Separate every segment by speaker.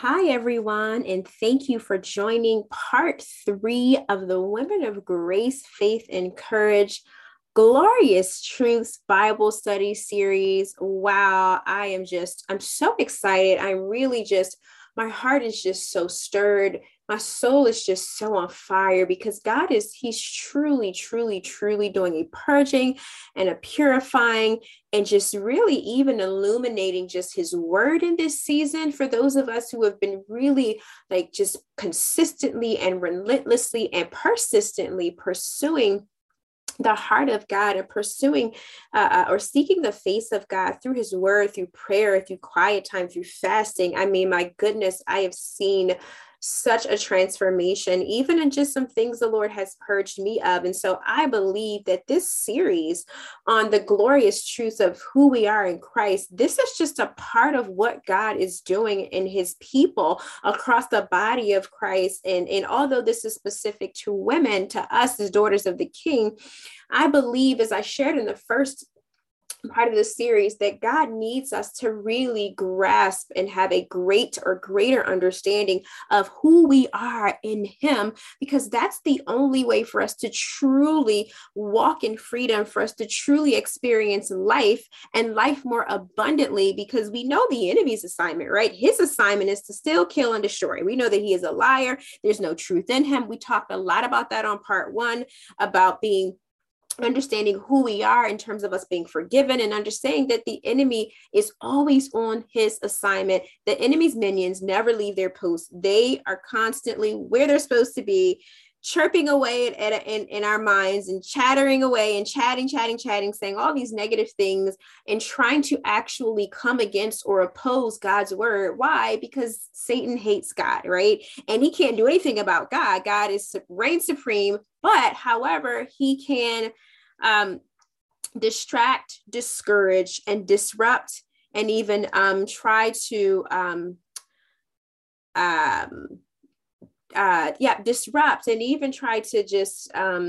Speaker 1: Hi, everyone, and thank you for joining part three of the Women of Grace, Faith, and Courage Glorious Truths Bible Study series. Wow, I'm so excited. My heart is just so stirred. My soul is just so on fire because He's truly, truly, truly doing a purging and a purifying and just really even illuminating just His word in this season for those of us who have been really like just consistently and relentlessly and persistently pursuing the heart of God and pursuing or seeking the face of God through His word, through prayer, through quiet time, through fasting. I mean, my goodness, I have seen such a transformation, even in just some things the Lord has purged me of. And so I believe that this series on the glorious truths of who we are in Christ, this is just a part of what God is doing in His people across the body of Christ. And although this is specific to women, to us as daughters of the King, I believe, as I shared in the first part of the series, that God needs us to really grasp and have a greater understanding of who we are in Him, because that's the only way for us to truly walk in freedom, for us to truly experience life and life more abundantly, because we know the enemy's assignment, right? His assignment is to steal, kill, and destroy. We know that he is a liar. There's no truth in him. We talked a lot about that on part one, about understanding who we are in terms of us being forgiven, and understanding that the enemy is always on his assignment. The enemy's minions never leave their posts. They are constantly where they're supposed to be, chirping away in our minds and chattering away and chatting, saying all these negative things and trying to actually come against or oppose God's word. Why? Because Satan hates God, right? And he can't do anything about God. God is reigns supreme, but however, he can distract, discourage, and disrupt, and even try to disrupt, and even try to just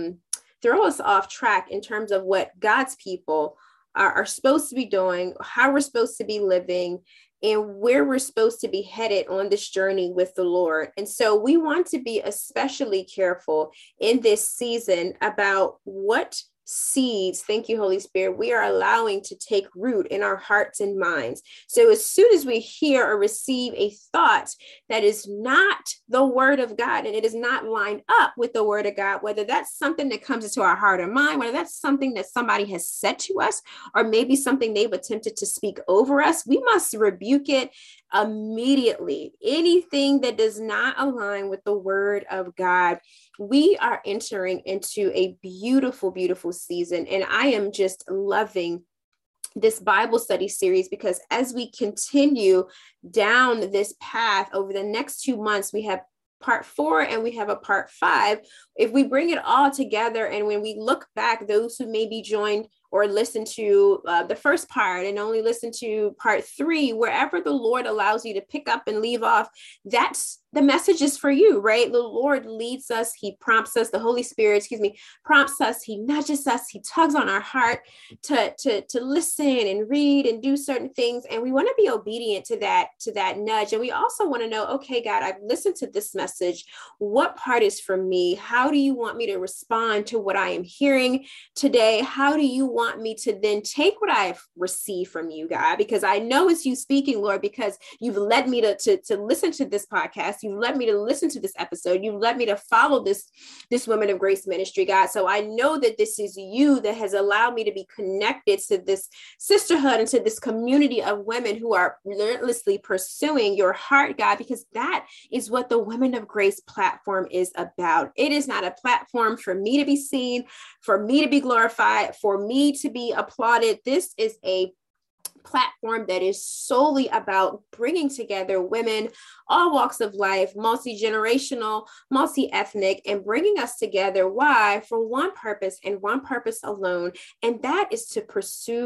Speaker 1: throw us off track in terms of what God's people are supposed to be doing, how we're supposed to be living, and where we're supposed to be headed on this journey with the Lord. And so we want to be especially careful in this season about what seeds, thank you, Holy Spirit, we are allowing to take root in our hearts and minds. So as soon as we hear or receive a thought that is not the word of God, and it is not lined up with the word of God, whether that's something that comes into our heart or mind, whether that's something that somebody has said to us, or maybe something they've attempted to speak over us, we must rebuke it immediately. Anything that does not align with the word of God. We are entering into a beautiful, beautiful season, and I am just loving this Bible study series, because as we continue down this path over the next 2 months, we have part 4 and we have a part 5. If we bring it all together, and when we look back, those who maybe joined or listen to the first part and only listen to part 3, wherever the Lord allows you to pick up and leave off, that's the message is for you, right? The Lord leads us. He prompts us. The Holy Spirit, prompts us. He nudges us. He tugs on our heart to listen and read and do certain things. And we want to be obedient to that nudge. And we also want to know, okay, God, I've listened to this message. What part is for me? How do you want me to respond to what I am hearing today? How do you want me to then take what I've received from you, God? Because I know it's you speaking, Lord, because you've led me to listen to this podcast. You've led me to listen to this episode. You've led me to follow this Women of Grace ministry, God. So I know that this is you that has allowed me to be connected to this sisterhood and to this community of women who are relentlessly pursuing your heart, God, because that is what the Women of Grace platform is about. It is not a platform for me to be seen, for me to be glorified, for me to be applauded. This is a platform that is solely about bringing together women, all walks of life, multi-generational, multi-ethnic, and bringing us together. Why? For one purpose and one purpose alone, and that is to pursue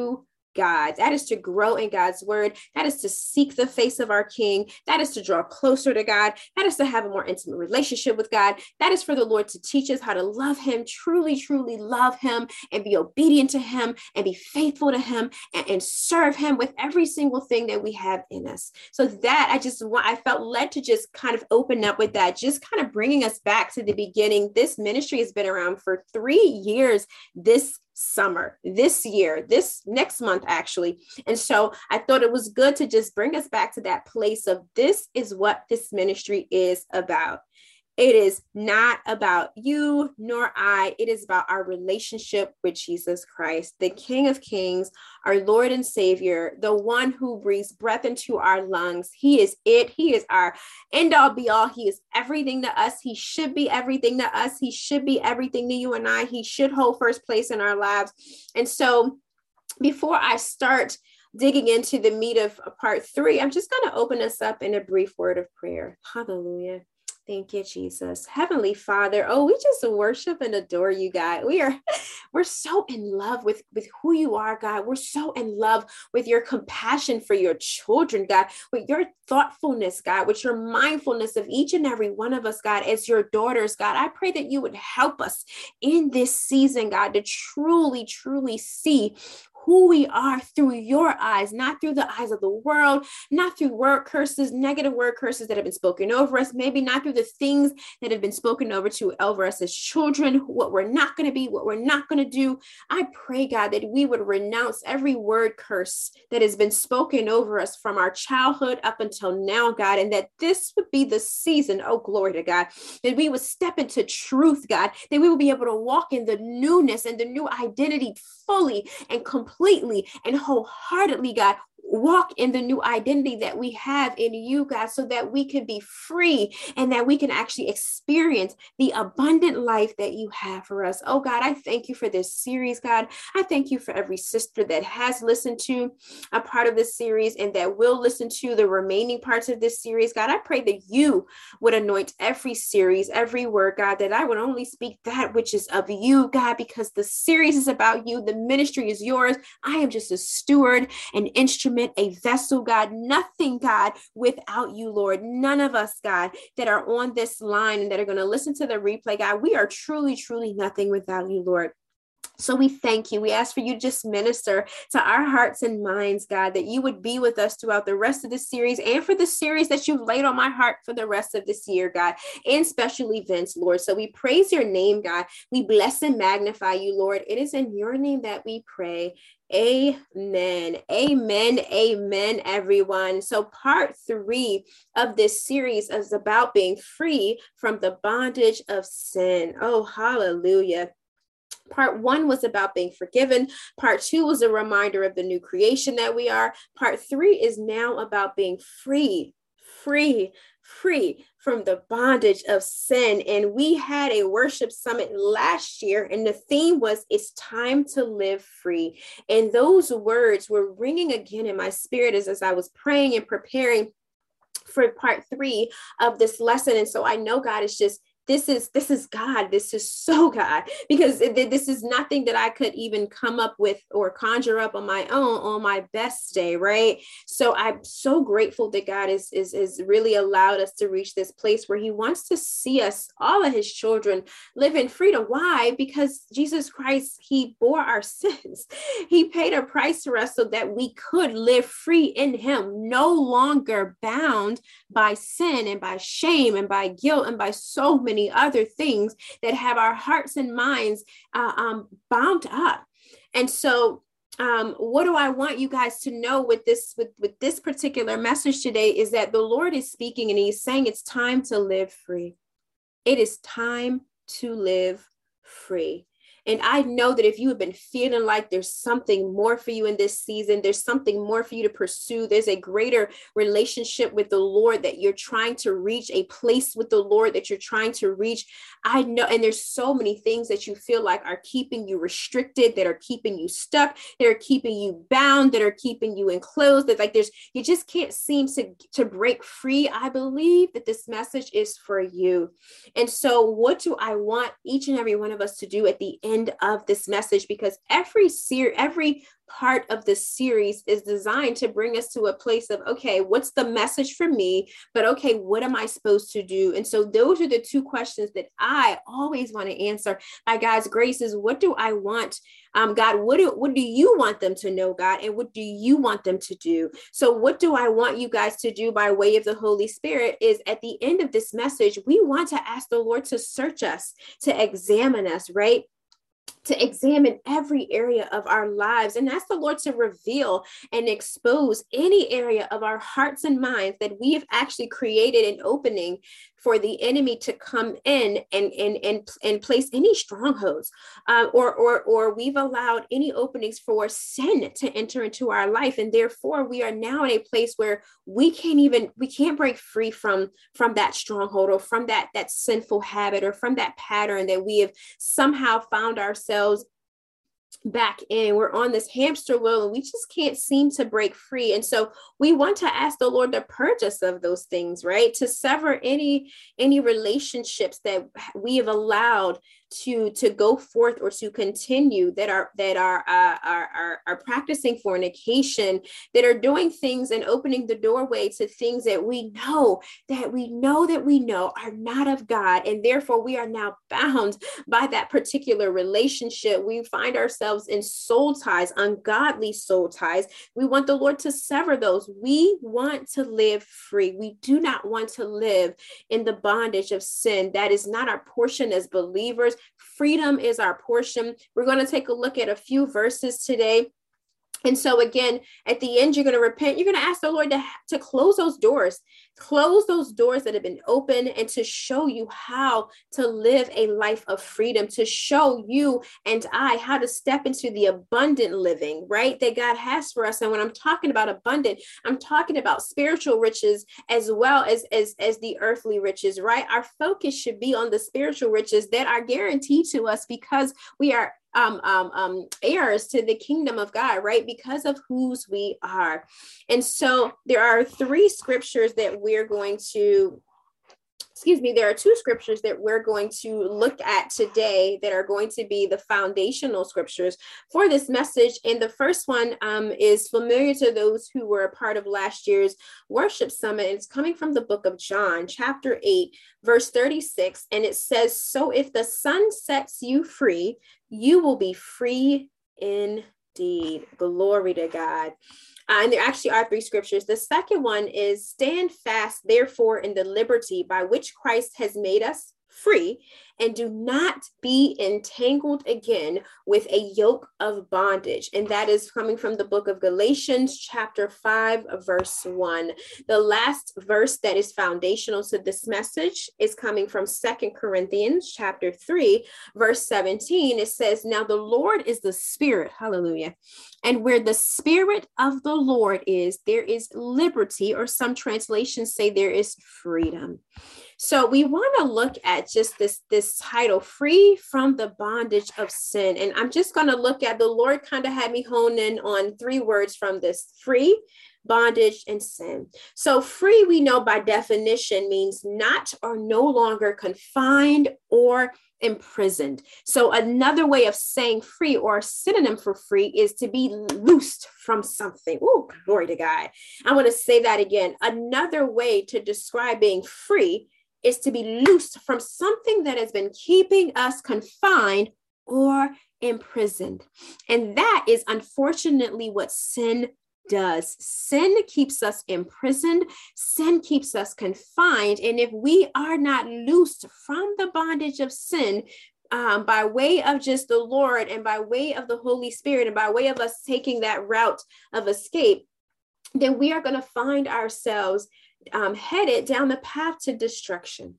Speaker 1: God. That is to grow in God's word. That is to seek the face of our King. That is to draw closer to God. That is to have a more intimate relationship with God. That is for the Lord to teach us how to love him, truly, truly love him, and be obedient to him, and be faithful to him, and serve him with every single thing that we have in us. So that I felt led to just kind of open up with that, just kind of bringing us back to the beginning. This ministry has been around for 3 years this summer, this year, this next month, actually. And so I thought it was good to just bring us back to that place of this is what this ministry is about. It is not about you nor I. It is about our relationship with Jesus Christ, the King of Kings, our Lord and Savior, the one who breathes breath into our lungs. He is it. He is our end all be all. He is everything to us. He should be everything to us. He should be everything to you and I. He should hold first place in our lives. And so before I start digging into the meat of part 3, I'm just going to open us up in a brief word of prayer. Hallelujah. Thank you, Jesus. Heavenly Father, we just worship and adore you, God. We're so in love with who you are, God. We're so in love with your compassion for your children, God, with your thoughtfulness, God, with your mindfulness of each and every one of us, God, as your daughters, God. I pray that you would help us in this season, God, to truly, truly see who we are through your eyes, not through the eyes of the world, not through word curses, negative word curses that have been spoken over us, maybe not through the things that have been spoken over us as children, what we're not going to be, what we're not going to do. I pray, God, that we would renounce every word curse that has been spoken over us from our childhood up until now, God, and that this would be the season, oh, glory to God, that we would step into truth, God, that we would be able to walk in the newness and the new identity fully and completely and wholeheartedly, God, walk in the new identity that we have in you, God, so that we can be free and that we can actually experience the abundant life that you have for us. Oh, God, I thank you for this series, God. I thank you for every sister that has listened to a part of this series and that will listen to the remaining parts of this series. God, I pray that you would anoint every series, every word, God, that I would only speak that which is of you, God, because the series is about you. The ministry is yours. I am just a steward, an instrument, a vessel, God, nothing, God, without you, Lord. None of us, God, that are on this line and that are going to listen to the replay, God, we are truly, truly nothing without you, Lord. So we thank you. We ask for you to just minister to our hearts and minds, God, that you would be with us throughout the rest of this series and for the series that you've laid on my heart for the rest of this year, God, and special events, Lord. So we praise your name, God. We bless and magnify you, Lord. It is in your name that we pray. Amen. Amen. Amen, everyone. So part 3 of this series is about being free from the bondage of sin. Oh, hallelujah. Part 1 was about being forgiven. Part 2 was a reminder of the new creation that we are. Part 3 is now about being free from the bondage of sin. And we had a worship summit last year, and the theme was, it's time to live free. And those words were ringing again in my spirit as I was praying and preparing for part 3 of this lesson. And so I know God is just, this is God. This is so God, because this is nothing that I could even come up with or conjure up on my own on my best day, right? So I'm so grateful that God is really allowed us to reach this place where he wants to see us, all of his children, live in freedom. Why? Because Jesus Christ, he bore our sins. He paid a price for us so that we could live free in him, no longer bound by sin and by shame and by guilt and by so many other things that have our hearts and minds bound up. And so what do I want you guys to know with this particular message today is that the Lord is speaking and he's saying it's time to live free. It is time to live free. And I know that if you have been feeling like there's something more for you in this season, there's something more for you to pursue, there's a greater relationship with the Lord that you're trying to reach, a place with the Lord that you're trying to reach. I know, and there's so many things that you feel like are keeping you restricted, that are keeping you stuck, that are keeping you bound, that are keeping you enclosed, that like you just can't seem to break free. I believe that this message is for you. And so what do I want each and every one of us to do at the end end of this message, because every part of this series is designed to bring us to a place of, okay, what's the message for me? But okay, what am I supposed to do? And so those are the two questions that I always want to answer by God's grace is, what do I want? God, what do you want them to know, God? And what do you want them to do? So what do I want you guys to do by way of the Holy Spirit is, at the end of this message, we want to ask the Lord to search us, to examine us, right? To examine every area of our lives and ask the Lord to reveal and expose any area of our hearts and minds that we have actually created an opening for the enemy to come in and place any strongholds, or we've allowed any openings for sin to enter into our life, and therefore we are now in a place where we can't break free from that stronghold, or from that sinful habit, or from that pattern that we have somehow found ourselves back in. We're on this hamster wheel and we just can't seem to break free. And so we want to ask the Lord to purge us of those things, right? To sever any relationships that we have allowed to go forth or to continue, that are practicing fornication, that are doing things and opening the doorway to things that we know are not of God. And therefore we are now bound by that particular relationship. We find ourselves in soul ties, ungodly soul ties. We want the Lord to sever those. We want to live free. We do not want to live in the bondage of sin. That is not our portion as believers. Freedom is our portion. We're going to take a look at a few verses today. And so again, at the end, you're going to repent. You're going to ask the Lord to close those doors that have been open, and to show you how to live a life of freedom, to show you and I how to step into the abundant living, right, that God has for us. And when I'm talking about abundant, I'm talking about spiritual riches as well as the earthly riches, right? Our focus should be on the spiritual riches that are guaranteed to us because we are heirs to the kingdom of God, right? Because of whose we are. And so there are three scriptures that we're going to, there are two scriptures that we're going to look at today that are going to be the foundational scriptures for this message. And the first one is familiar to those who were a part of last year's worship summit. It's coming from the book of John, chapter 8, verse 36. And it says, "So if the Son sets you free, you will be free indeed." Glory to God. And there actually are three scriptures. The second one is, "Stand fast, therefore, in the liberty by which Christ has made us free, and do not be entangled again with a yoke of bondage." And that is coming from the book of Galatians, chapter 5, verse 1. The last verse that is foundational to this message is coming from 2 Corinthians, chapter 3, verse 17. It says, "Now the Lord is the Spirit," hallelujah, "and where the Spirit of the Lord is, there is liberty," or some translations say there is freedom. So we want to look at just this title, "Free from the Bondage of Sin." And I'm just going to look at, the Lord kind of had me hone in on three words from this: free, bondage, and sin. So free, we know by definition, means not or no longer confined or imprisoned. So another way of saying free, or a synonym for free, is to be loosed from something. Oh, glory to God. I want to say that again. Another way to describe being free is to be loosed from something that has been keeping us confined or imprisoned. And that is unfortunately what sin does. Sin keeps us imprisoned. Sin keeps us confined. And if we are not loosed from the bondage of sin, by way of just the Lord, and by way of the Holy Spirit, and by way of us taking that route of escape, then we are going to find ourselves headed down the path to destruction.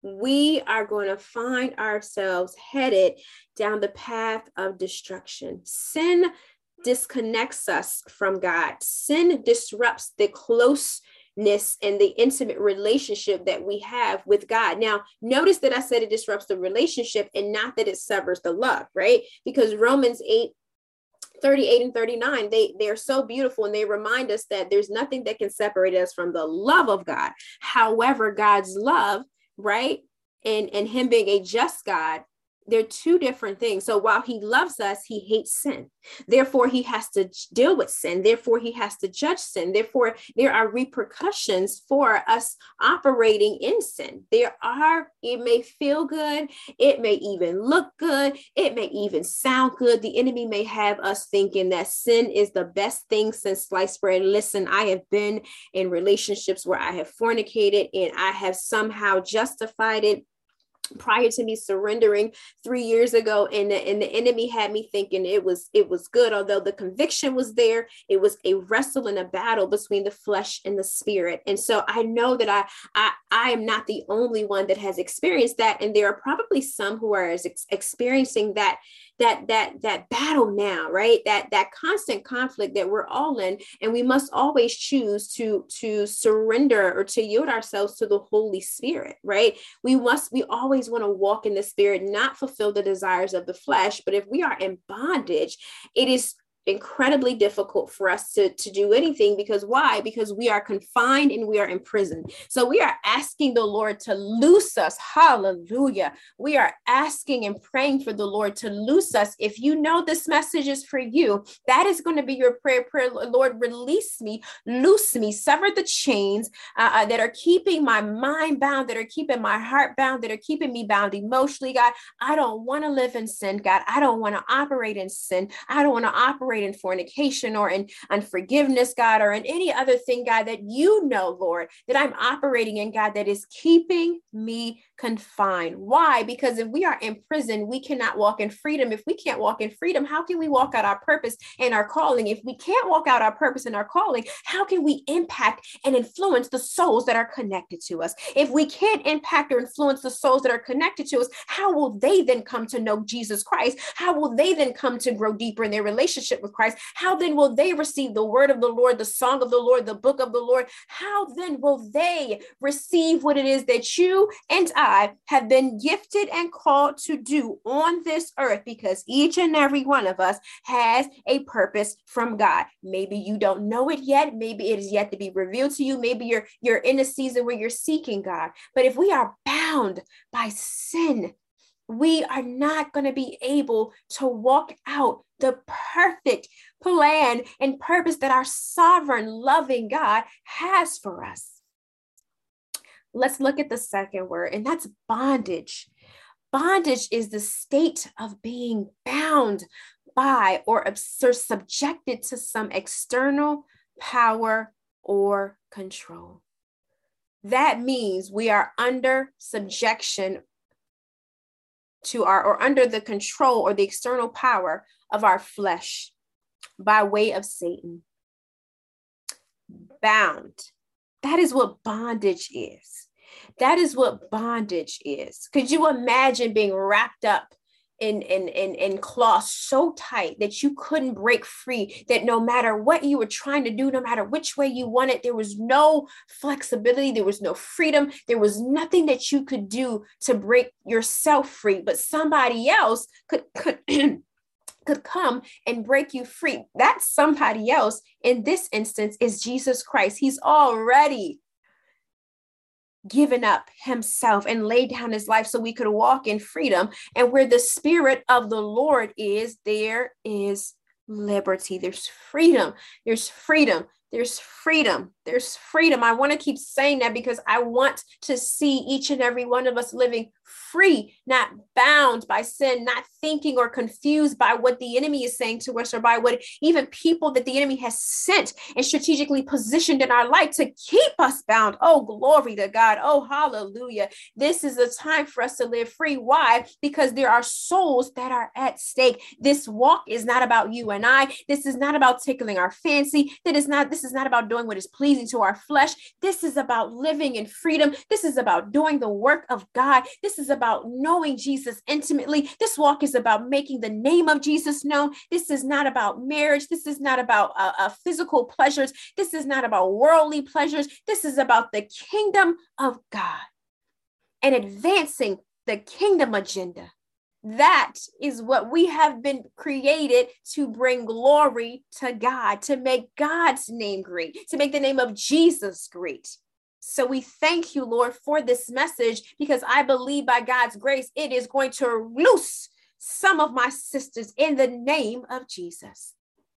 Speaker 1: We are going to find ourselves headed down the path of destruction. Sin disconnects us from God. Sin disrupts the closeness and the intimate relationship that we have with God. Now, notice that I said it disrupts the relationship and not that it severs the love, right? Because Romans 8:38 and 39, they are so beautiful, and they remind us that there's nothing that can separate us from the love of God. However, God's love, right, and him being a just God, they're two different things. So while he loves us, he hates sin. Therefore, he has to deal with sin. Therefore, he has to judge sin. Therefore, there are repercussions for us operating in sin. It may feel good. It may even look good. It may even sound good. The enemy may have us thinking that sin is the best thing since sliced bread. Listen, I have been in relationships where I have fornicated and I have somehow justified it prior to me surrendering 3 years ago, and the enemy had me thinking it was good. Although the conviction was there, it was a wrestle and a battle between the flesh and the spirit. And so I know that I am not the only one that has experienced that, and there are probably some who are experiencing that battle now, right? That constant conflict that we're all in, and we must always choose to surrender or to yield ourselves to the Holy Spirit, right? We always want to walk in the Spirit, not fulfill the desires of the flesh. But if we are in bondage, it is incredibly difficult for us to do anything. Because why? Because we are confined and we are imprisoned. So we are asking the Lord to loose us. Hallelujah. We are asking and praying for the Lord to loose us. If you know this message is for you, that is going to be your prayer. Lord, release me, loose me, sever the chains that are keeping my mind bound, that are keeping my heart bound, that are keeping me bound emotionally. God, I don't want to live in sin. God, I don't want to operate in sin. I don't want to operate in fornication or in unforgiveness, God, or in any other thing, God, that you know, Lord, that I'm operating in, God, that is keeping me confined. Why? Because if we are in prison, we cannot walk in freedom. If we can't walk in freedom, how can we walk out our purpose and our calling? If we can't walk out our purpose and our calling, how can we impact and influence the souls that are connected to us? If we can't impact or influence the souls that are connected to us, how will they then come to know Jesus Christ? How will they then come to grow deeper in their relationship with Christ? How then will they receive the word of the Lord, the song of the Lord, the book of the Lord? How then will they receive what it is that you and I have been gifted and called to do on this earth? Because each and every one of us has a purpose from God. Maybe you don't know it yet. Maybe it is yet to be revealed to you. Maybe you're in a season where you're seeking God. But if we are bound by sin, we are not going to be able to walk out the perfect plan and purpose that our sovereign, loving God has for us. Let's look at the second word, and that's bondage. Bondage is the state of being bound by or subjected to some external power or control. That means we are under subjection to or under the control or the external power of our flesh by way of Satan. Bound. That is what bondage is. That is what bondage is. Could you imagine being wrapped up in cloth so tight that you couldn't break free, that no matter what you were trying to do, no matter which way you wanted, there was no flexibility, there was no freedom, there was nothing that you could do to break yourself free, but somebody else could come and break you free. That somebody else in this instance is Jesus Christ. He's already given up himself and laid down his life so we could walk in freedom. And where the Spirit of the Lord is, there is liberty. There's freedom. There's freedom. There's freedom. There's freedom. I want to keep saying that because I want to see each and every one of us living free, not bound by sin, not thinking or confused by what the enemy is saying to us or by what even people that the enemy has sent and strategically positioned in our life to keep us bound. Oh, glory to God. Oh, hallelujah. This is a time for us to live free. Why? Because there are souls that are at stake. This walk is not about you and I. This is not about tickling our fancy. This is not about doing what is pleasing to our flesh. This is about living in freedom. This is about doing the work of God. This is about knowing Jesus intimately. This walk is about making the name of Jesus known. This is not about marriage. This is not about physical pleasures. This is not about worldly pleasures. This is about the kingdom of God and advancing the kingdom agenda. That is what we have been created to bring glory to God, to make God's name great, to make the name of Jesus great. So we thank you, Lord, for this message, because I believe by God's grace, it is going to loose some of my sisters in the name of Jesus.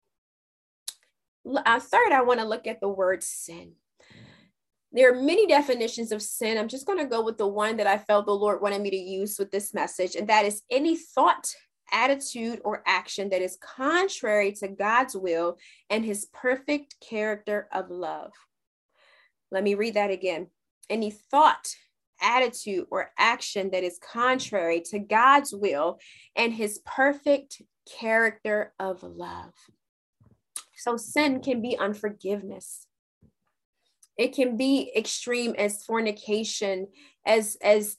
Speaker 1: Third, I want to look at the word sin. There are many definitions of sin. I'm just going to go with the one that I felt the Lord wanted me to use with this message, and that is any thought, attitude, or action that is contrary to God's will and his perfect character of love. Let me read that again. Any thought, attitude, or action that is contrary to God's will and his perfect character of love. So sin can be unforgiveness. It can be extreme as fornication, as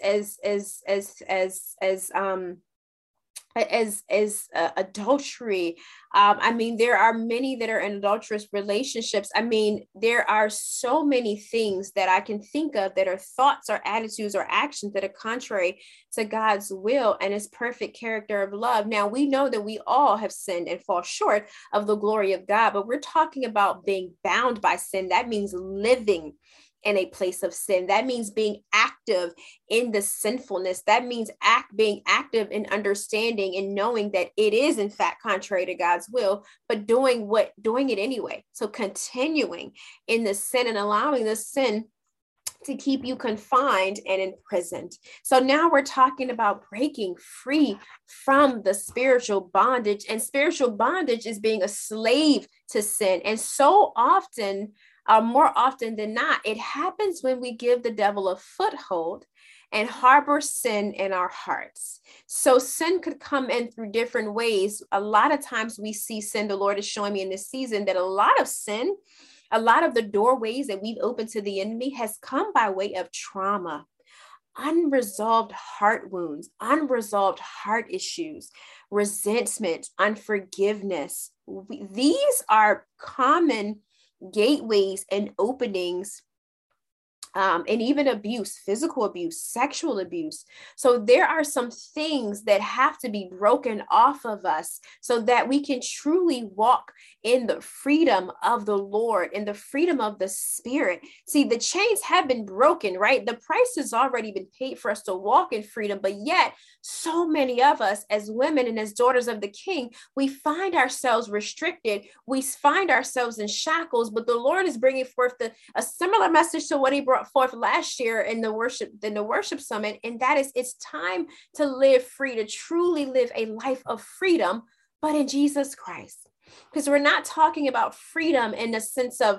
Speaker 1: adultery. I mean, there are many that are in adulterous relationships. I mean, there are so many things that I can think of that are thoughts or attitudes or actions that are contrary to God's will and his perfect character of love. Now, we know that we all have sinned and fall short of the glory of God, but we're talking about being bound by sin. That means living in a place of sin. That means being active in the sinfulness. That means being active in understanding and knowing that it is in fact contrary to God's will, but doing it anyway. So continuing in the sin and allowing the sin to keep you confined and imprisoned. So now we're talking about breaking free from the spiritual bondage, and spiritual bondage is being a slave to sin. And so often, more often than not, it happens when we give the devil a foothold and harbor sin in our hearts. So sin could come in through different ways. A lot of times we see sin. The Lord is showing me in this season that a lot of sin, a lot of the doorways that we've opened to the enemy has come by way of trauma, unresolved heart wounds, unresolved heart issues, resentment, unforgiveness. These are common gateways and openings, and even abuse, physical abuse, sexual abuse. So there are some things that have to be broken off of us so that we can truly walk in the freedom of the Lord, in the freedom of the Spirit. See, the chains have been broken, right? The price has already been paid for us to walk in freedom, but yet so many of us as women and as daughters of the King, we find ourselves restricted. We find ourselves in shackles, but the Lord is bringing forth a similar message to what he brought forth last year in the worship summit. And that is, it's time to live free, to truly live a life of freedom, but in Jesus Christ. Because we're not talking about freedom in the sense of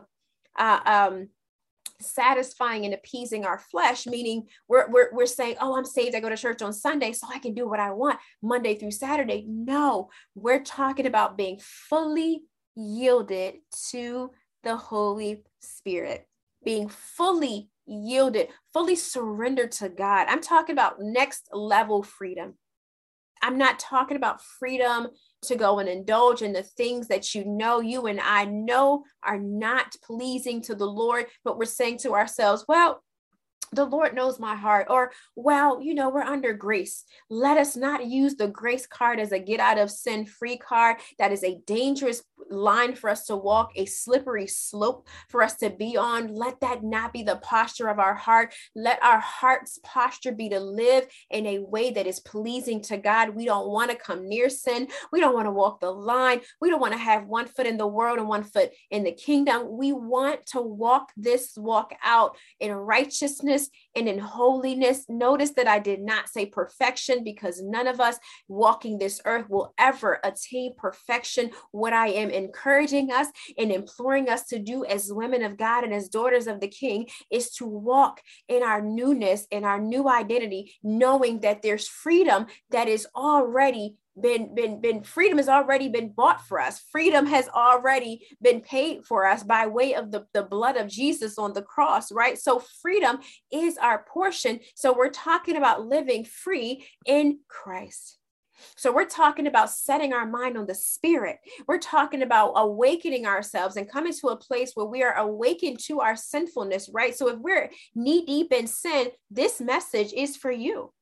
Speaker 1: satisfying and appeasing our flesh, meaning we're saying, oh, I'm saved, I go to church on Sunday so I can do what I want Monday through Saturday. No, we're talking about being fully yielded to the Holy Spirit, being fully yielded, fully surrendered to God. I'm talking about next level freedom. I'm not talking about freedom to go and indulge in the things that you and I know are not pleasing to the Lord, but we're saying to ourselves, well, the Lord knows my heart, or, well, we're under grace. Let us not use the grace card as a get out of sin free card. That is a dangerous line for us to walk, a slippery slope for us to be on. Let that not be the posture of our heart. Let our heart's posture be to live in a way that is pleasing to God. We don't want to come near sin. We don't want to walk the line. We don't want to have one foot in the world and one foot in the kingdom. We want to walk out in righteousness and in holiness. Notice that I did not say perfection, because none of us walking this earth will ever attain perfection. What I am encouraging us and imploring us to do as women of God and as daughters of the King is to walk in our newness, in our new identity, knowing that there's freedom that is already freedom has already been bought for us. Freedom has already been paid for us by way of the blood of Jesus on the cross, right? So freedom is our portion. So we're talking about living free in Christ. So we're talking about setting our mind on the Spirit. We're talking about awakening ourselves and coming to a place where we are awakened to our sinfulness, right? So if we're knee deep in sin, this message is for you.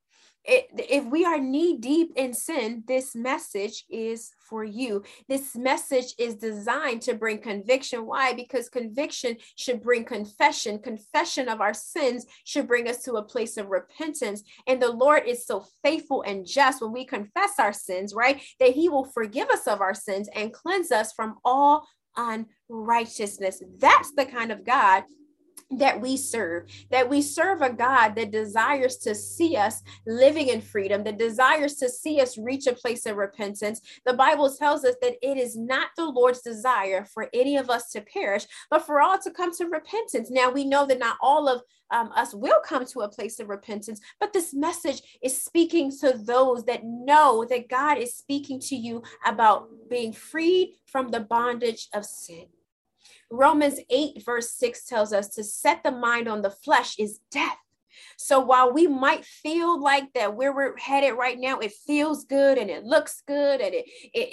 Speaker 1: If we are knee deep in sin, this message is for you. This message is designed to bring conviction. Why? Because conviction should bring confession. Confession of our sins should bring us to a place of repentance. And the Lord is so faithful and just when we confess our sins, right? That he will forgive us of our sins and cleanse us from all unrighteousness. That's the kind of God that we serve a God that desires to see us living in freedom, that desires to see us reach a place of repentance. The Bible tells us that it is not the Lord's desire for any of us to perish, but for all to come to repentance. Now we know that not all of us will come to a place of repentance, but this message is speaking to those that know that God is speaking to you about being freed from the bondage of sin. Romans 8 verse 6 tells us to set the mind on the flesh is death. So while we might feel like that where we're headed right now, it feels good and it looks good and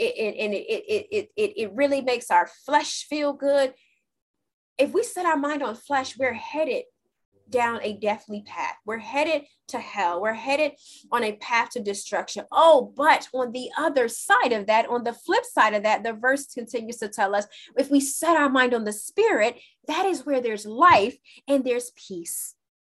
Speaker 1: it really makes our flesh feel good. If we set our mind on flesh, we're headed down a deathly path. We're headed to hell. We're headed on a path to destruction. Oh, but on the other side of that, on the flip side of that, the verse continues to tell us, if we set our mind on the spirit, that is where there's life and there's peace.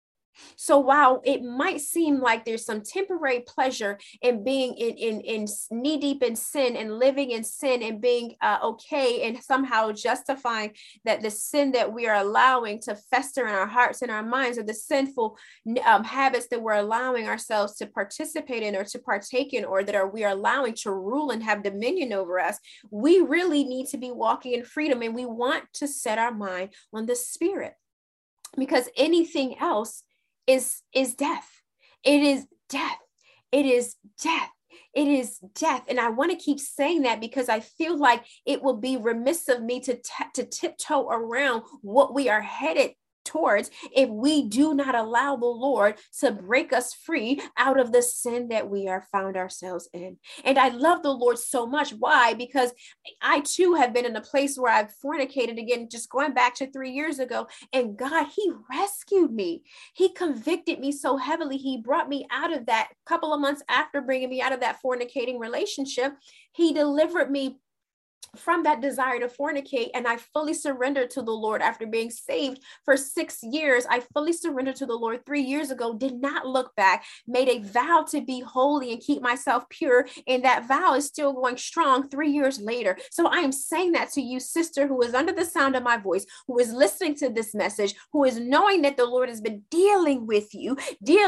Speaker 1: So while it might seem like there's some temporary pleasure in being in knee deep in sin and living in sin and being okay and somehow justifying that the sin that we are allowing to fester in our hearts and our minds, or the sinful habits that we're allowing ourselves to participate in or to partake in, or that we are allowing to rule and have dominion over us, we really need to be walking in freedom, and we want to set our mind on the spirit, because anything else is death. It is death. It is death. It is death. And I want to keep saying that because I feel like it will be remiss of me to tiptoe around what we are headed towards if we do not allow the Lord to break us free out of the sin that we are found ourselves in. And I love the Lord so much. Why? Because I too have been in a place where I've fornicated again, just going back to 3 years ago. And God, he rescued me. He convicted me so heavily. He brought me out of that couple of months after bringing me out of that fornicating relationship. He delivered me from that desire to fornicate, and I fully surrendered to the Lord after being saved for 6 years. I fully surrendered to the Lord 3 years ago, did not look back, made a vow to be holy and keep myself pure, and that vow is still going strong 3 years later. So I am saying that to you, sister, who is under the sound of my voice, who is listening to this message, who is knowing that the Lord has been dealing with you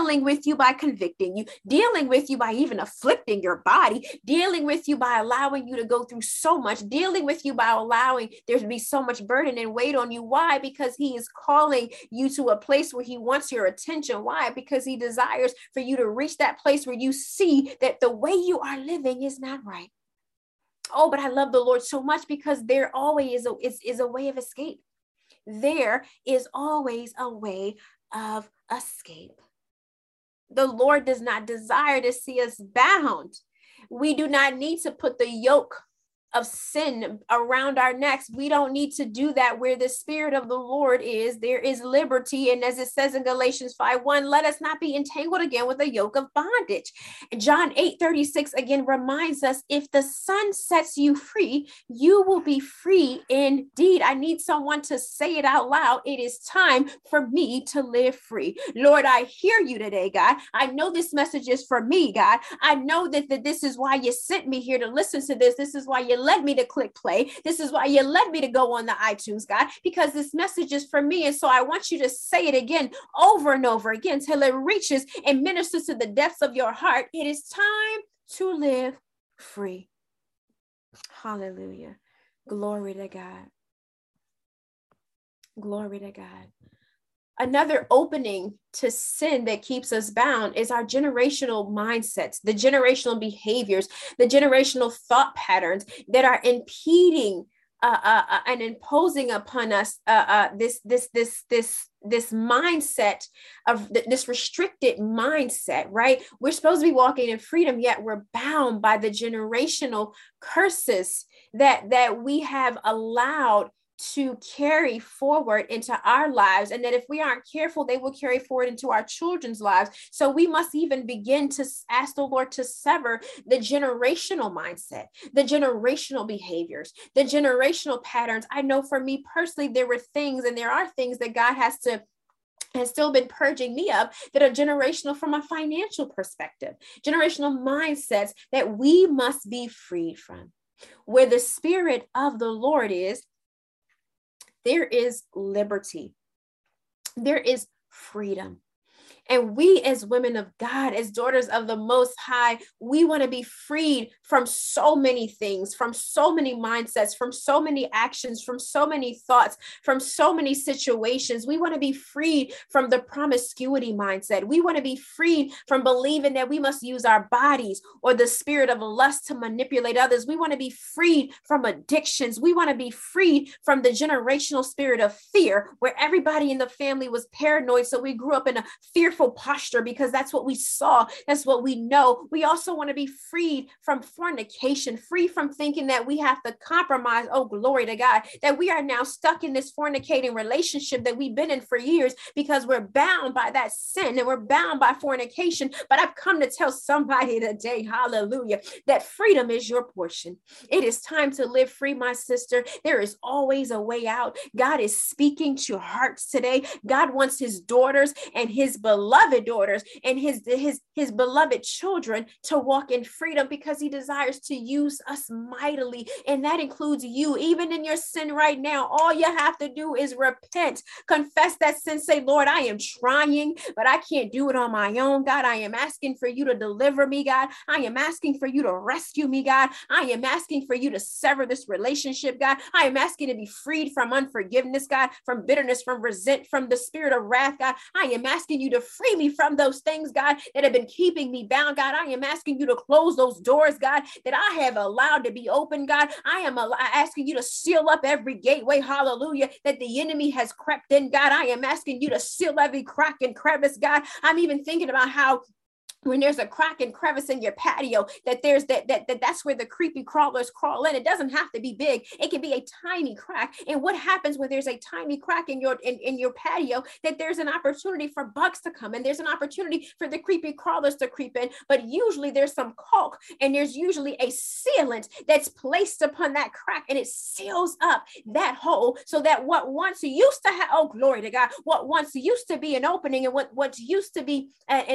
Speaker 1: by convicting you, dealing with you by even afflicting your body, dealing with you by allowing you to go through so much, dealing with you by allowing there to be so much burden and weight on you. Why? Because he is calling you to a place where he wants your attention. Why? Because he desires for you to reach that place where you see that the way you are living is not right. Oh, but I love the Lord so much because there always is a way of escape. There is always a way of escape. The Lord does not desire to see us bound. We do not need to put the yoke of sin around our necks. We don't need to do that. Where the Spirit of the Lord is, there is liberty. And as it says in Galatians 5:1, let us not be entangled again with a yoke of bondage. And John 8:36 again reminds us, if the Son sets you free, you will be free indeed. I need someone to say it out loud. It is time for me to live free. Lord, I hear you today, God. I know this message is for me, God. I know that this is why you sent me here to listen to this. This is why you led me to click play. This is why you led me to go on the iTunes, God, because this message is for me. And so I want you to say it again, over and over again, till it reaches and ministers to the depths of your heart. It is time to live free. Hallelujah. Glory to God. Glory to God. Another opening to sin that keeps us bound is our generational mindsets, the generational behaviors, the generational thought patterns that are impeding and imposing upon us this mindset of this restricted mindset, right? We're supposed to be walking in freedom, yet we're bound by the generational curses that we have allowed to carry forward into our lives, and that if we aren't careful, they will carry forward into our children's lives. So we must even begin to ask the Lord to sever the generational mindset, the generational behaviors, the generational patterns. I know for me personally, there were things, and there are things that God has still been purging me of that are generational from a financial perspective, generational mindsets that we must be freed from. Where the Spirit of the Lord is, there is liberty. There is freedom. And we as women of God, as daughters of the Most High, we want to be freed from so many things, from so many mindsets, from so many actions, from so many thoughts, from so many situations. We want to be freed from the promiscuity mindset. We want to be freed from believing that we must use our bodies or the spirit of lust to manipulate others. We want to be freed from addictions. We want to be freed from the generational spirit of fear, where everybody in the family was paranoid. So we grew up in a fearful posture because that's what we saw. That's what we know. We also want to be freed from fornication, free from thinking that we have to compromise. Oh, glory to God, that we are now stuck in this fornicating relationship that we've been in for years because we're bound by that sin and we're bound by fornication. But I've come to tell somebody today, hallelujah, that freedom is your portion. It is time to live free, my sister. There is always a way out. God is speaking to hearts today. God wants his daughters and his beloved daughters and his beloved children to walk in freedom, because he desires to use us mightily. And that includes you. Even in your sin right now, all you have to do is repent, confess that sin, say, Lord, I am trying, but I can't do it on my own. God, I am asking for you to deliver me, God. I am asking for you to rescue me, God. I am asking for you to sever this relationship, God. I am asking to be freed from unforgiveness, God, from bitterness, from resentment, from the spirit of wrath, God. I am asking you to free me from those things, God, that have been keeping me bound, God. I am asking you to close those doors, God, that I have allowed to be open, God. I am asking you to seal up every gateway, hallelujah, that the enemy has crept in, God. I am asking you to seal every crack and crevice, God. I'm even thinking about how when there's a crack and crevice in your patio, that's where the creepy crawlers crawl in. It doesn't have to be big. It can be a tiny crack. And what happens when there's a tiny crack in your patio, that there's an opportunity for bugs to come in. There's an opportunity for the creepy crawlers to creep in. But usually there's some caulk and there's usually a sealant that's placed upon that crack, and it seals up that hole so that what once used to have, oh, glory to God, what once used to be an opening and what used to be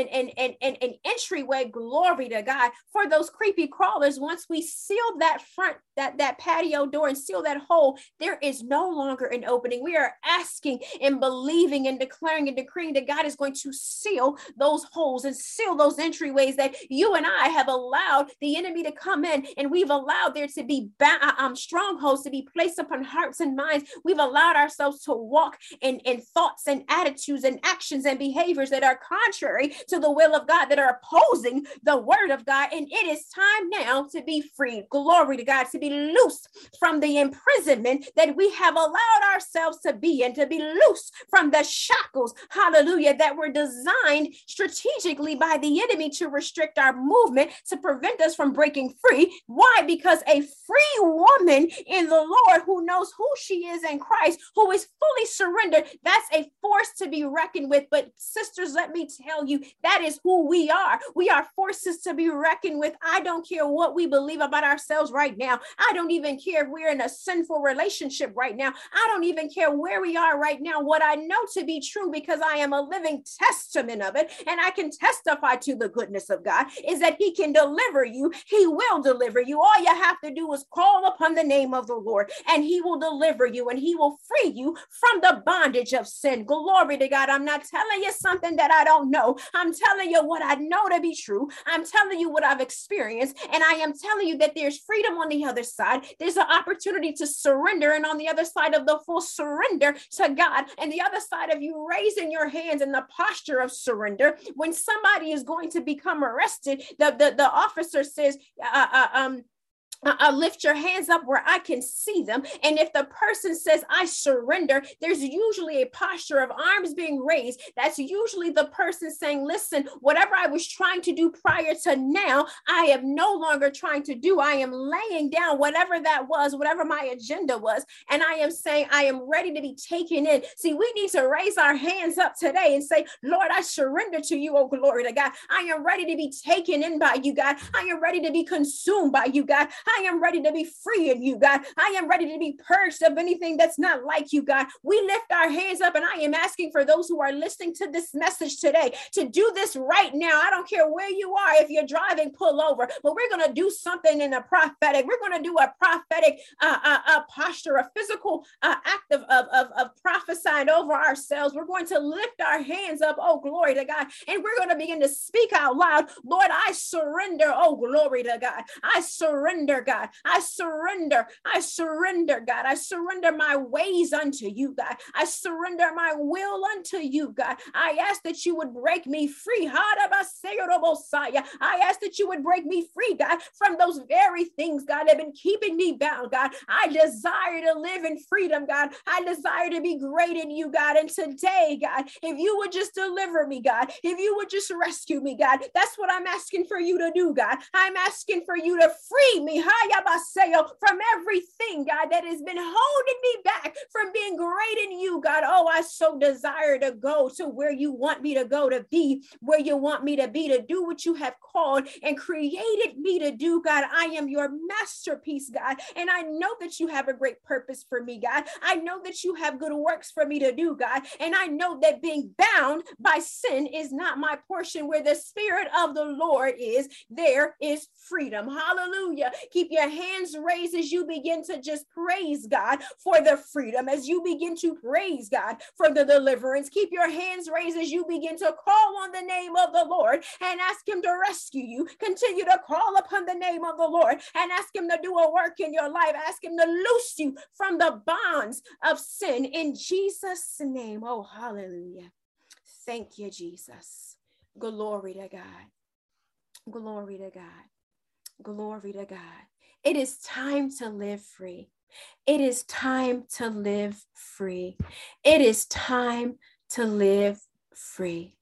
Speaker 1: an entryway, glory to God, for those creepy crawlers, once we seal that front, that patio door and seal that hole, there is no longer an opening. We are asking and believing and declaring and decreeing that God is going to seal those holes and seal those entryways that you and I have allowed the enemy to come in, and we've allowed there to be strongholds to be placed upon hearts and minds. We've allowed ourselves to walk in thoughts and attitudes and actions and behaviors that are contrary to the will of God, that are opposing the word of God. And it is time now to be free. Glory to God, to be loosed from the imprisonment that we have allowed ourselves to be in, to be loosed from the shackles, hallelujah, that were designed strategically by the enemy to restrict our movement, to prevent us from breaking free. Why? Because a free woman in the Lord, who knows who she is in Christ, who is fully surrendered, that's a force to be reckoned with. But sisters, let me tell you, that is who we are. We are forces to be reckoned with. I don't care what we believe about ourselves right now. I don't even care if we're in a sinful relationship right now. I don't even care where we are right now. What I know to be true, because I am a living testament of it, and I can testify to the goodness of God, is that he can deliver you. He will deliver you. All you have to do is call upon the name of the Lord, and he will deliver you, and he will free you from the bondage of sin. Glory to God. I'm not telling you something that I don't know. I'm telling you what I know to be true. I'm telling you what I've experienced, and I am telling you that there's freedom on the other side. There's an opportunity to surrender, and on the other side of the full surrender to God, and the other side of you raising your hands in the posture of surrender, when somebody is going to become arrested, the officer says, Lift your hands up where I can see them. And if the person says, I surrender, there's usually a posture of arms being raised. That's usually the person saying, listen, whatever I was trying to do prior to now, I am no longer trying to do. I am laying down whatever that was, whatever my agenda was. And I am saying, I am ready to be taken in. See, we need to raise our hands up today and say, Lord, I surrender to you. Oh, glory to God. I am ready to be taken in by you, God. I am ready to be consumed by you, God. I am ready to be free in you, God. I am ready to be purged of anything that's not like you, God. We lift our hands up, and I am asking for those who are listening to this message today to do this right now. I don't care where you are. If you're driving, pull over. But we're going to do something in the prophetic. We're going to do a prophetic posture, a physical act of prophesying over ourselves. We're going to lift our hands up. Oh, glory to God. And we're going to begin to speak out loud. Lord, I surrender. Oh, glory to God. I surrender, God. I surrender. I surrender, God. I surrender my ways unto you, God. I surrender my will unto you, God. I ask that you would break me free. I ask that you would break me free, God, from those very things, God, that have been keeping me bound, God. I desire to live in freedom, God. I desire to be great in you, God. And today, God, if you would just deliver me, God, if you would just rescue me, God, that's what I'm asking for you to do, God. I'm asking for you to free me from everything, God, that has been holding me back from being great in you, God. Oh, I so desire to go to where you want me to go, to be where you want me to be, to do what you have called and created me to do, God. I am your masterpiece, God. And I know that you have a great purpose for me, God. I know that you have good works for me to do, God. And I know that being bound by sin is not my portion. Where the Spirit of the Lord is, there is freedom. Hallelujah. Keep your hands raised as you begin to just praise God for the freedom, as you begin to praise God for the deliverance. Keep your hands raised as you begin to call on the name of the Lord and ask him to rescue you. Continue to call upon the name of the Lord and ask him to do a work in your life. Ask him to loose you from the bonds of sin in Jesus' name. Oh, hallelujah. Thank you, Jesus. Glory to God. Glory to God. Glory to God. It is time to live free. It is time to live free. It is time to live free.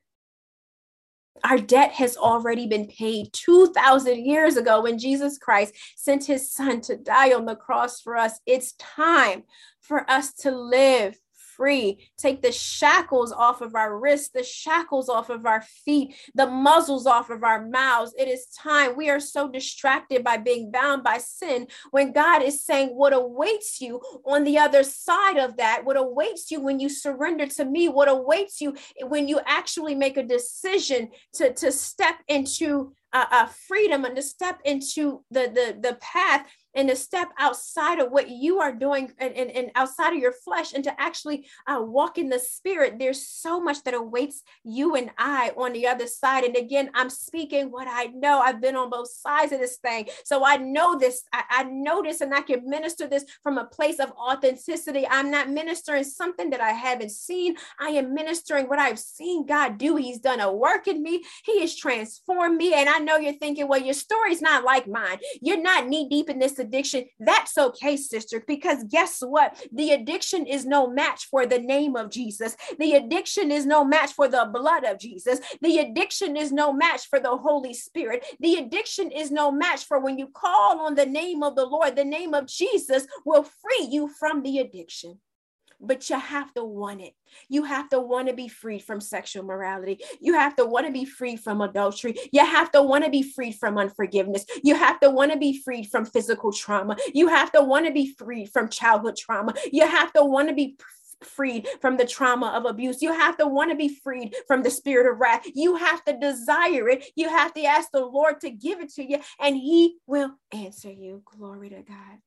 Speaker 1: Our debt has already been paid 2,000 years ago when Jesus Christ sent his son to die on the cross for us. It's time for us to live free. Take the shackles off of our wrists, the shackles off of our feet, the muzzles off of our mouths. It is time. We are so distracted by being bound by sin when God is saying what awaits you on the other side of that, what awaits you when you surrender to me, what awaits you when you actually make a decision to step into freedom and to step into the path and to step outside of what you are doing and outside of your flesh and to actually walk in the spirit. There's so much that awaits you and I on the other side. And again, I'm speaking what I know. I've been on both sides of this thing. So I know this. I know this, and I can minister this from a place of authenticity. I'm not ministering something that I haven't seen. I am ministering what I've seen God do. He's done a work in me. He has transformed me. And I know you're thinking, well, your story's not like mine. You're not knee deep in this addiction. That's okay, sister, because guess what? The addiction is no match for the name of Jesus. The addiction is no match for the blood of Jesus. The addiction is no match for the Holy Spirit. The addiction is no match for when you call on the name of the Lord. The name of Jesus will free you from the addiction. But you have to want it. You have to want to be free from sexual morality. You have to want to be free from adultery. You have to want to be freed from unforgiveness. You have to want to be freed from physical trauma. You have to want to be freed from childhood trauma. You have to want to be freed from the trauma of abuse. You have to want to be freed from the spirit of wrath. You have to desire it. You have to ask the Lord to give it to you, and he will answer you. Glory to God.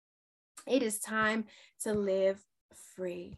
Speaker 1: It is time to live free.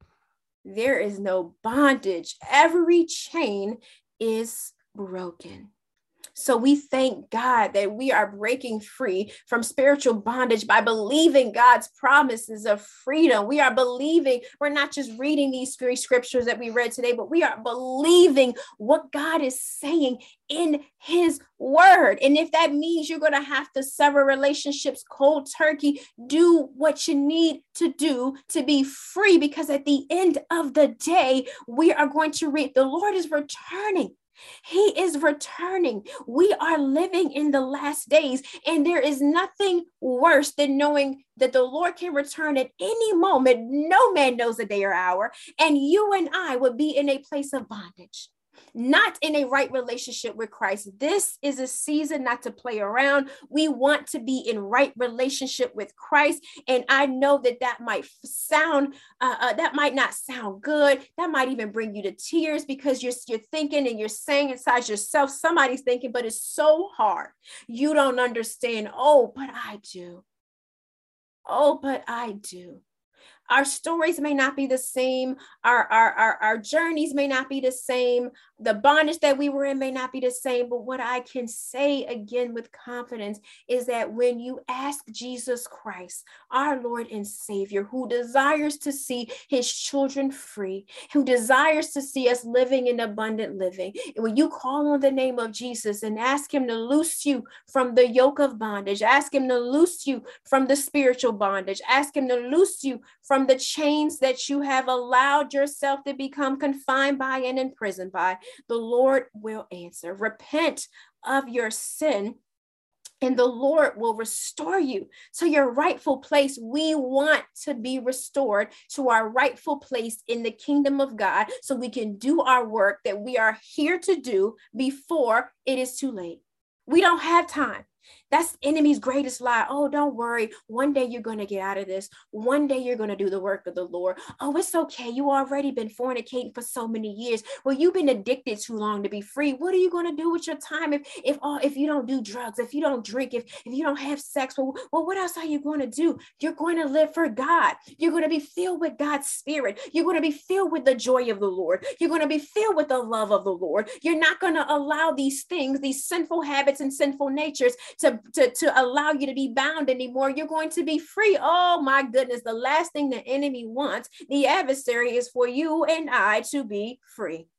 Speaker 1: There is no bondage. Every chain is broken. So we thank God that we are breaking free from spiritual bondage by believing God's promises of freedom. We are believing, we're not just reading these three scriptures that we read today, but we are believing what God is saying in his word. And if that means you're going to have to sever relationships cold turkey, do what you need to do to be free, because at the end of the day, we are going to read, the Lord is returning. He is returning. We are living in the last days, and there is nothing worse than knowing that the Lord can return at any moment. No man knows the day or hour, and you and I would be in a place of bondage, not in a right relationship with Christ. This is a season not to play around. We want to be in right relationship with Christ. And I know that that might sound, that might not sound good. That might even bring you to tears, because you're thinking and you're saying inside yourself, somebody's thinking, but it's so hard. You don't understand. Oh, but I do. Oh, but I do. Our stories may not be the same. Our journeys may not be the same. The bondage that we were in may not be the same. But what I can say again with confidence is that when you ask Jesus Christ, our Lord and Savior, who desires to see his children free, who desires to see us living in abundant living, and when you call on the name of Jesus and ask him to loose you from the yoke of bondage, ask him to loose you from the spiritual bondage, ask him to loose you from the chains that you have allowed yourself to become confined by and imprisoned by, the Lord will answer. Repent of your sin, and the Lord will restore you to your rightful place. We want to be restored to our rightful place in the kingdom of God, so we can do our work that we are here to do before it is too late. We don't have time. That's the enemy's greatest lie. Oh, don't worry. One day you're going to get out of this. One day you're going to do the work of the Lord. Oh, it's okay. You already been fornicating for so many years. Well, you've been addicted too long to be free. What are you going to do with your time if you don't do drugs, if you don't drink, if you don't have sex? Well, what else are you going to do? You're going to live for God. You're going to be filled with God's spirit. You're going to be filled with the joy of the Lord. You're going to be filled with the love of the Lord. You're not going to allow these things, these sinful habits and sinful natures to allow you to be bound anymore. You're going to be free. Oh my goodness. The last thing the enemy wants, the adversary, is for you and I to be free,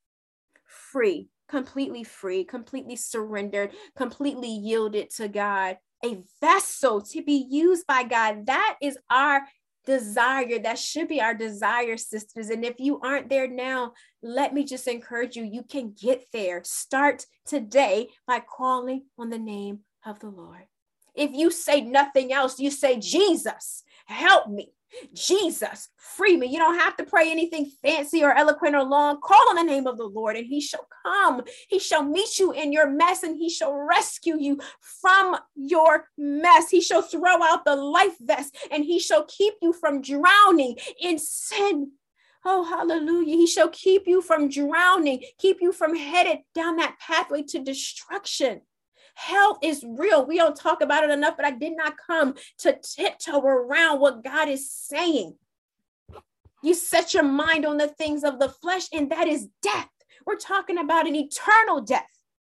Speaker 1: completely surrendered, completely yielded to God, a vessel to be used by God. That is our desire. That should be our desire, sisters. And if you aren't there now, let me just encourage you. You can get there. Start today by calling on the name of the Lord. If you say nothing else, you say, Jesus, help me. Jesus, free me. You don't have to pray anything fancy or eloquent or long. Call on the name of the Lord, and he shall come. He shall meet you in your mess, and he shall rescue you from your mess. He shall throw out the life vest, and he shall keep you from drowning in sin. Oh, hallelujah. He shall keep you from drowning, keep you from headed down that pathway to destruction. Health is real. We don't talk about it enough, but I did not come to tiptoe around what God is saying. You set your mind on the things of the flesh, and that is death. We're talking about an eternal death.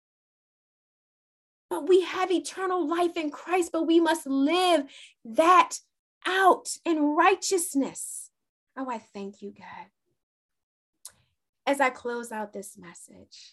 Speaker 1: But we have eternal life in Christ, but we must live that out in righteousness. Oh, I thank you, God. As I close out this message,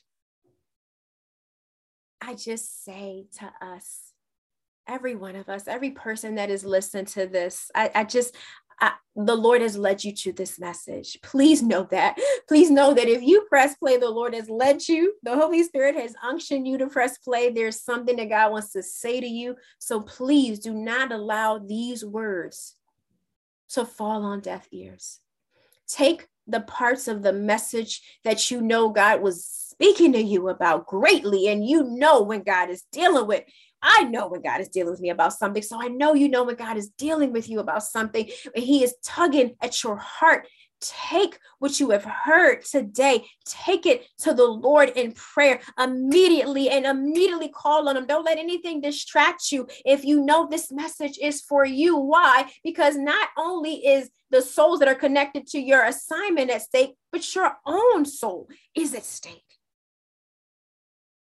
Speaker 1: I just say to us, every one of us, every person that is listening to this, the Lord has led you to this message. Please know that. Please know that if you press play, the Lord has led you. The Holy Spirit has unctioned you to press play. There's something that God wants to say to you. So please do not allow these words to fall on deaf ears. Take the parts of the message that you know God was speaking to you about greatly, and you know when God is dealing with, I know when God is dealing with me about something, so I know you know when God is dealing with you about something, and he is tugging at your heart. Take what you have heard today, take it to the Lord in prayer immediately, and immediately call on him. Don't let anything distract you if you know this message is for you. Why? Because not only is the souls that are connected to your assignment at stake, but your own soul is at stake.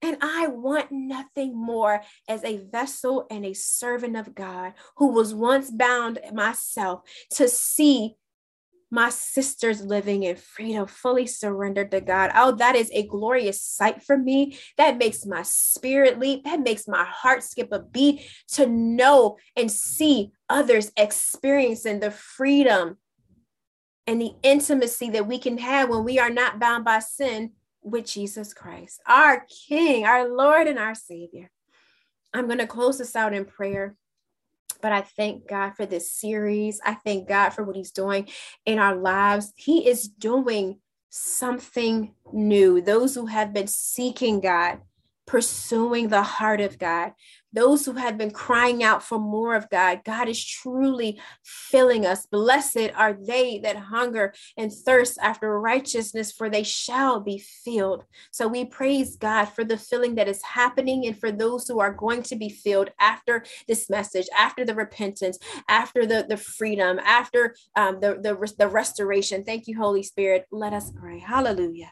Speaker 1: And I want nothing more as a vessel and a servant of God who was once bound myself to see my sisters living in freedom, fully surrendered to God. Oh, that is a glorious sight for me. That makes my spirit leap. That makes my heart skip a beat to know and see others experiencing the freedom and the intimacy that we can have when we are not bound by sin with Jesus Christ, our King, our Lord, and our Savior. I'm going to close this out in prayer. But I thank God for this series. I thank God for what he's doing in our lives. He is doing something new. Those who have been seeking God, pursuing the heart of God, those who have been crying out for more of God, God is truly filling us. Blessed are they that hunger and thirst after righteousness, for they shall be filled. So we praise God for the filling that is happening and for those who are going to be filled after this message, after the repentance, after the freedom, after the restoration. Thank you, Holy Spirit. Let us pray. Hallelujah.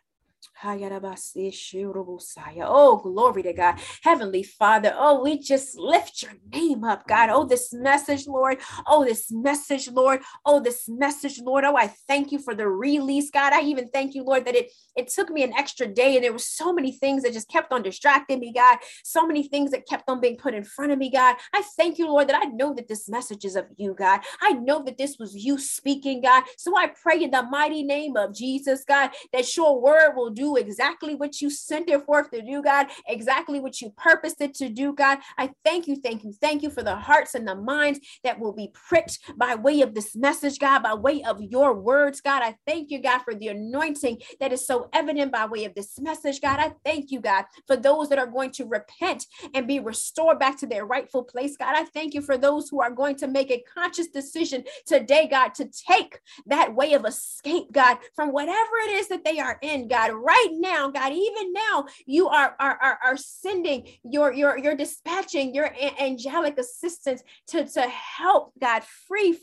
Speaker 1: Oh, glory to God. Heavenly Father, oh, we just lift your name up, God. Oh, this message, Lord. Oh, this message, Lord. Oh, this message, Lord. Oh, I thank you for the release, God. I even thank you, Lord, that it took me an extra day and there were so many things that just kept on distracting me, God. So many things that kept on being put in front of me, God. I thank you, Lord, that I know that this message is of you, God. I know that this was you speaking, God. So I pray in the mighty name of Jesus, God, that your word will do exactly what you sent it forth to do, God, exactly what you purposed it to do, God. I thank you for the hearts and the minds that will be pricked by way of this message, God, by way of your words, God. I thank you, God, for the anointing that is so evident by way of this message, God. I thank you, God, for those that are going to repent and be restored back to their rightful place, God. I thank you for those who are going to make a conscious decision today, God, to take that way of escape, God, from whatever it is that they are in, God. Right now, God, even now, you are sending you're dispatching your angelic assistance to help, God, free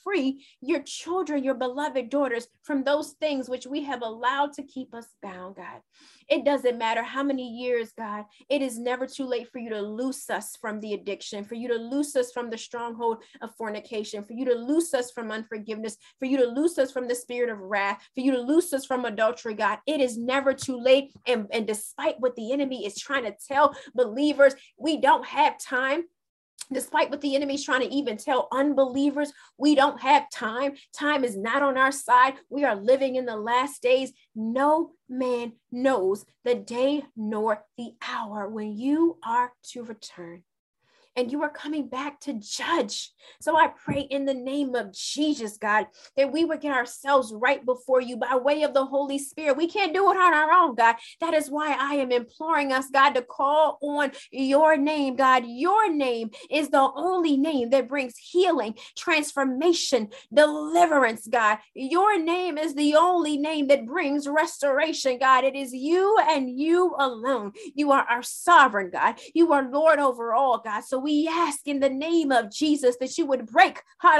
Speaker 1: your children, your beloved daughters from those things which we have allowed to keep us bound, God. It doesn't matter how many years, God. It is never too late for you to loose us from the addiction, for you to loose us from the stronghold of fornication, for you to loose us from unforgiveness, for you to loose us from the spirit of wrath, for you to loose us from adultery, God. It is never too late. And despite what the enemy is trying to tell believers, we don't have time. Despite what the enemy is trying to even tell unbelievers, we don't have time. Time is not on our side. We are living in the last days. No man knows the day nor the hour when you are to return. And you are coming back to judge. So I pray in the name of Jesus, God, that we would get ourselves right before you by way of the Holy Spirit. We can't do it on our own, God. That is why I am imploring us, God, to call on your name, God. Your name is the only name that brings healing, transformation, deliverance, God. Your name is the only name that brings restoration, God. It is you and you alone. You are our sovereign, God. You are Lord over all, God. So we ask in the name of Jesus that you would break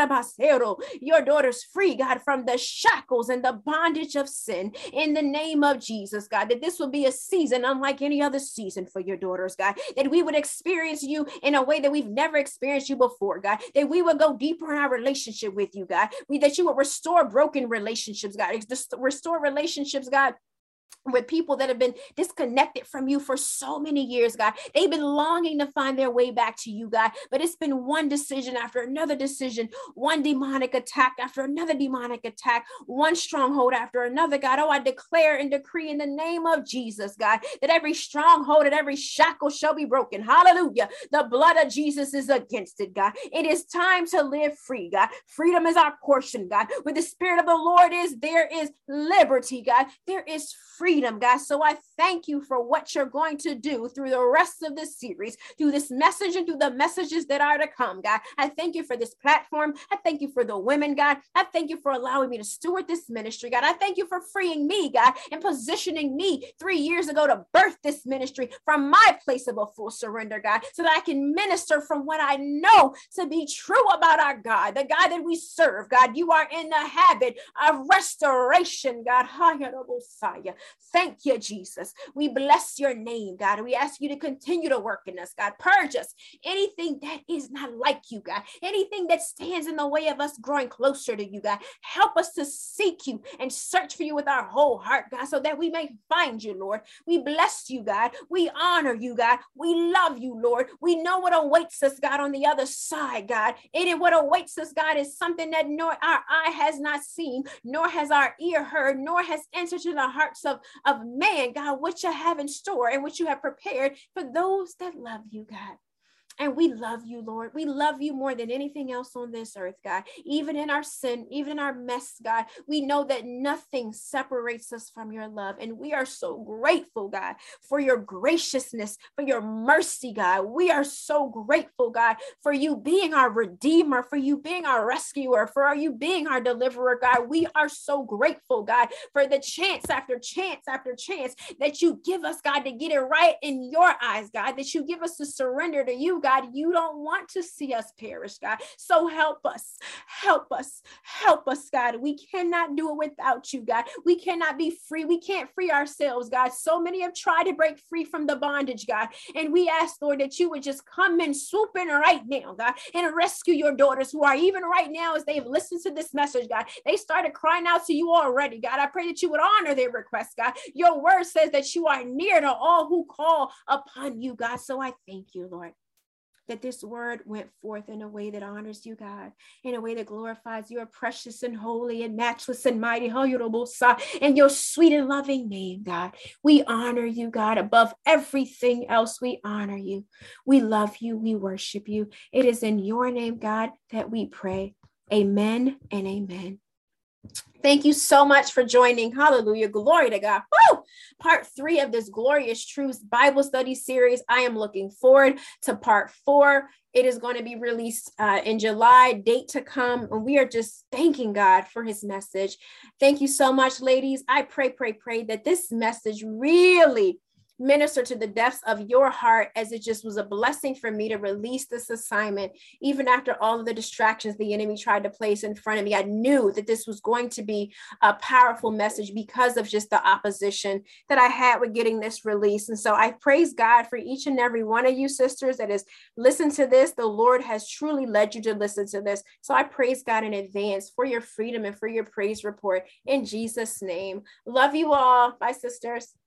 Speaker 1: your daughters free, God, from the shackles and the bondage of sin in the name of Jesus, God, that this will be a season unlike any other season for your daughters, God, that we would experience you in a way that we've never experienced you before, God, that we would go deeper in our relationship with you, God, that you would restore broken relationships, God, restore relationships, God, with people that have been disconnected from you for so many years, God. They've been longing to find their way back to you, God, but it's been one decision after another decision, one demonic attack after another demonic attack, one stronghold after another, God. Oh, I declare and decree in the name of Jesus, God, that every stronghold and every shackle shall be broken. Hallelujah. The blood of Jesus is against it, God. It is time to live free, God. Freedom is our portion, God. Where the Spirit of the Lord is, there is liberty, God. There is freedom, God. So I thank you for what you're going to do through the rest of this series, through this message and through the messages that are to come, God. I thank you for this platform. I thank you for the women, God. I thank you for allowing me to steward this ministry, God. I thank you for freeing me, God, and positioning me 3 years ago to birth this ministry from my place of a full surrender, God, so that I can minister from what I know to be true about our God, the God that we serve, God. You are in the habit of restoration, God. Thank you, Jesus. We bless your name, God. We ask you to continue to work in us, God. Purge us. Anything that is not like you, God. Anything that stands in the way of us growing closer to you, God. Help us to seek you and search for you with our whole heart, God, so that we may find you, Lord. We bless you, God. We honor you, God. We love you, Lord. We know what awaits us, God, on the other side, God. And what awaits us, God, is something that nor our eye has not seen, nor has our ear heard, nor has entered to the hearts of man, God, what you have in store and what you have prepared for those that love you, God. And we love you, Lord. We love you more than anything else on this earth, God. Even in our sin, even in our mess, God, we know that nothing separates us from your love. And we are so grateful, God, for your graciousness, for your mercy, God. We are so grateful, God, for you being our redeemer, for you being our rescuer, for you being our deliverer, God. We are so grateful, God, for the chance after chance after chance that you give us, God, to get it right in your eyes, God, that you give us to surrender to you, God. You don't want to see us perish, God. So help us, God. We cannot do it without you, God. We cannot be free. We can't free ourselves, God. So many have tried to break free from the bondage, God. And we ask, Lord, that you would just come and swoop in right now, God, and rescue your daughters who are even right now, as they've listened to this message, God. They started crying out to you already, God. I pray that you would honor their request, God. Your word says that you are near to all who call upon you, God. So I thank you, Lord, that this word went forth in a way that honors you, God, in a way that glorifies your precious and holy and matchless and mighty, and your sweet and loving name, God. We honor you, God, above everything else. We honor you. We love you. We worship you. It is in your name, God, that we pray. Amen and amen. Thank you so much for joining. Hallelujah. Glory to God. Woo! Part 3 of this Glorious Truths Bible study series. I am looking forward to part 4. It is going to be released in July, date to come. And we are just thanking God for his message. Thank you so much, ladies. I pray that this message really minister to the depths of your heart, as it just was a blessing for me to release this assignment. Even after all of the distractions the enemy tried to place in front of me, I knew that this was going to be a powerful message because of just the opposition that I had with getting this released. And so I praise God for each and every one of you sisters that has listened to this. The Lord has truly led you to listen to this. So I praise God in advance for your freedom and for your praise report in Jesus' name. Love you all. Bye, sisters.